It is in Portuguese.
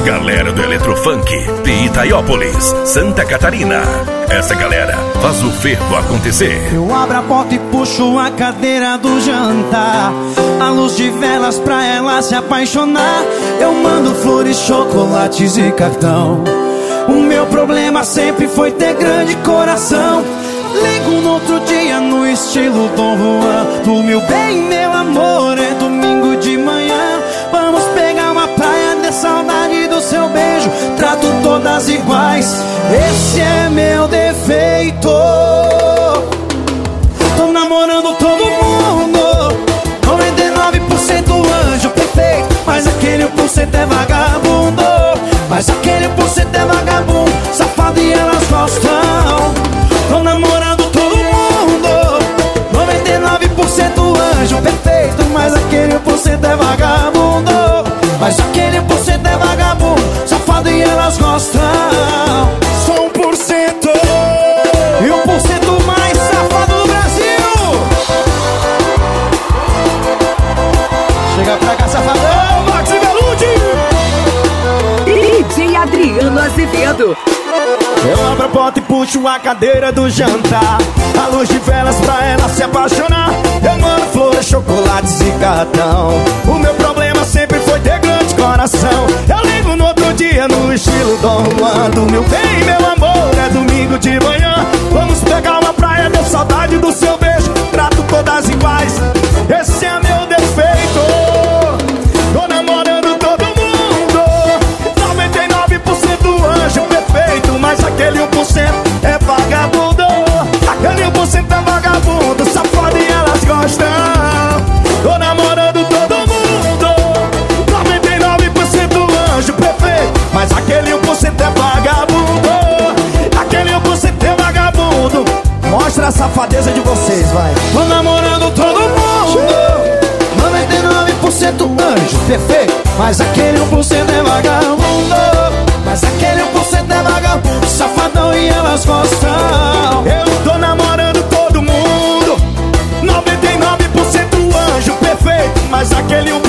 Galera do Eletrofunk de Itaiópolis, Santa Catarina. Essa galera faz o fervo acontecer. Eu abro a porta e puxo a cadeira do jantar, a luz de velas pra ela se apaixonar. Eu mando flores, chocolates e cartão. O meu problema sempre foi ter grande coração. Ligo no outro dia no estilo Dom Juan. Do meu bem, meu amor, é domingo de manhã. Vamos pegar uma praia, de saudade do seu beijo. Trato todas iguais, esse é meu defeito. Tô namorando todo mundo, 99% anjo perfeito, mas aquele 1% é vagabundo. Mas aquele 1% é vagabundo, safado e elas gostam. Tô namorando todo mundo, 99% anjo perfeito, mas aquele 1% é vagabundo. Mas aquele 1% é vagabundo, safado e elas gostam. Só 1% e 1% mais safado do Brasil. Chega pra cá, safadão, Max Velude. DJ Adriano Azevedo. Eu abro a porta e puxo a cadeira do jantar, a luz de velas pra ela se apaixonar. Eu mando flores, chocolates e cartão. O meu problema sempre foi ter grande coração. Eu ligo no outro dia no estilo Dom Juan. Do meu bem, meu amor, é domingo de manhã. Vamos pegar uma praia, deu saudade do seu beijo. Trato todas iguais, esse é meu defeito. Tô namorando todo mundo, 99% anjo perfeito, mas aquele 1% é vagabundo. Aquele 1% é vagabundo, safado e elas gostam. Tô namorando todo mundo, 99% anjo perfeito, mas aquele 1% é vagabundo. Aquele 1% é vagabundo. Mostra a safadeza de vocês, vai. Tô namorando todo mundo, 99% anjo perfeito, mas aquele 1% é vagabundo. Mas aquele 1% é vagabundo, safadão e elas gostam. Eu tô namorando todo mundo, 99% anjo perfeito, mas aquele 1%